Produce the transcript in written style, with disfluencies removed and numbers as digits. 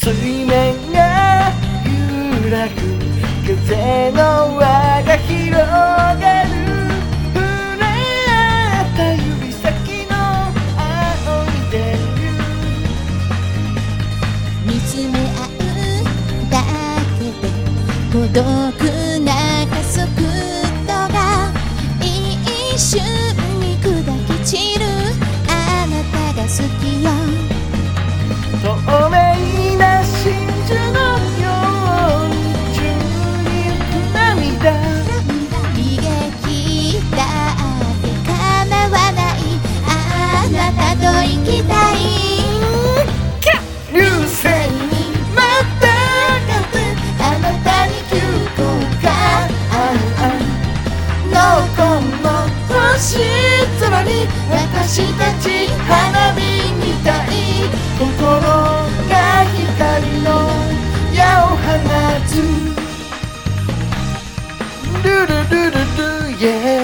水面が揺らぐ風の輪が広がる触れ合った指先の青い電流見つめ合うだけで孤独な加速度が一瞬に砕け散るあなたが好きよ透明な真珠のように宙に浮く涙逃げ切ったって叶わないあなたと生きたい流星にまたがってあなたに急降下のこの星空に私たち花火みたい心が光の矢を放つルルルルル yeah